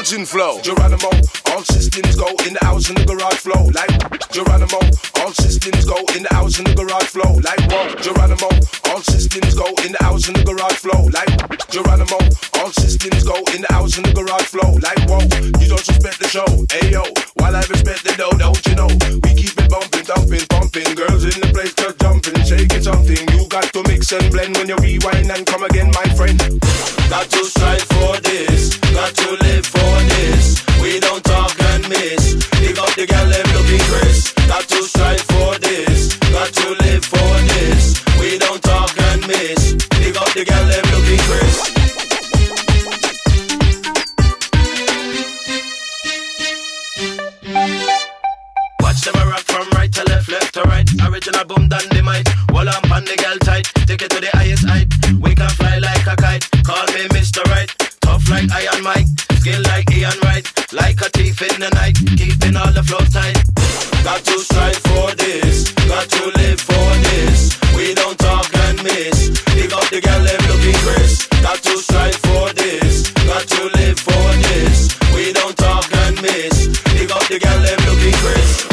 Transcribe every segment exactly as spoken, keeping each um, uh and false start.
bouncing flow. Geronimo, all systems go in the house in the garage flow. Like Geronimo, all systems go in the house in the garage flow. Like what? Geronimo, all systems go in the house in the garage flow. Like Geronimo, all systems go in the house in the garage flow. Like whoa, you don't respect the show. Ayo, while I respect the dough, don't you know? We keep it bumping, dumping, pumping. Girls in the place just jumping, shaking something. You got to mix and blend when you rewind and come again, my friend. Got to strive for this, got to live for this. We don't talk and miss. Pick up the gal, them looking crisp. Got to strive for this, got to live for this. We don't talk and miss. Pick up the gal, them looking crisp. Watch them a rock from right to left, left to right. Original boom dynamite. Wall up on the girl tight. Take it to the highest height. We can fly like a kite. Call me Mister Right. Tough like Iron Mike. Skill like Ian Wright. Like a thief in the night. Keeping all the flows tight. Got to strive for this. Got to live for this. We don't talk and miss. Pick up the girl, them looking crisp. Got to strive for this. Got to live for this. We don't talk and miss. Pick up the girl, them looking crisp.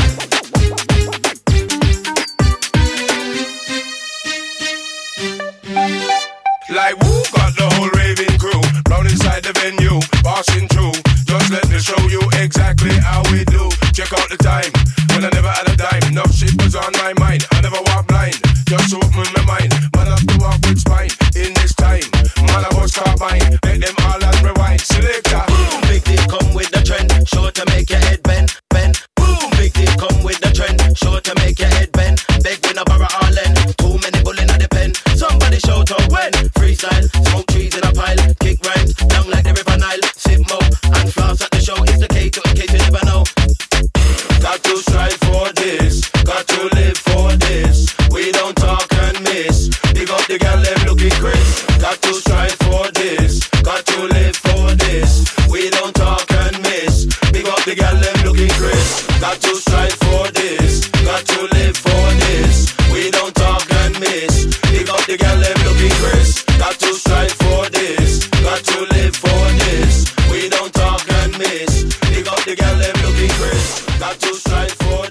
Like woo, got the whole raving crew round inside the venue, passing through. Just let me show you exactly how we do. Check out the time, when I never had a dime. Enough shit was on my mind, I never walk blind. Just open my mind, man have to walk with spine. In this time, man I was carbine. Let them all and rewind, selector. Boom, big deal come with the trend. Sure to make your head bend, bend. Boom, big deal come with the trend. Sure to make your head bend. Beg when I borrow all end. Too many bull in the pen. Somebody shout out when. Freestyle, smoke trees in a pile. Kick rhymes, down like the river Nile. Sip mo and floss at the show. It's the K to in case you never know. Got to strive for this. Got to live for this. We don't talk and miss. Pick up the girl, them looking crisp. Got to strive for this. Got to live for this. We don't talk and miss. Pick up the girl, them looking crisp. Got to strive for this. Got to live for this. We don't talk and miss. Pick up the girl, them looking crisp. Got to strive for this. Got to live for this. We don't talk and miss. Pick up the girl, them looking crisp. Got to strive for